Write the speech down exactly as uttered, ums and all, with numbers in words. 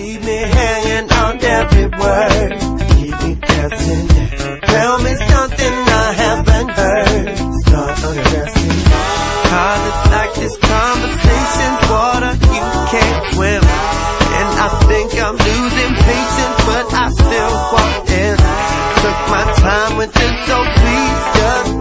Leave me hanging on every word. Keep me guessing. Tell me something I haven't heard. Start undressing. Cause it's like this conversation's water you can't swim. And I think I'm losing patience, but I still walk in. Took my time with this, so please just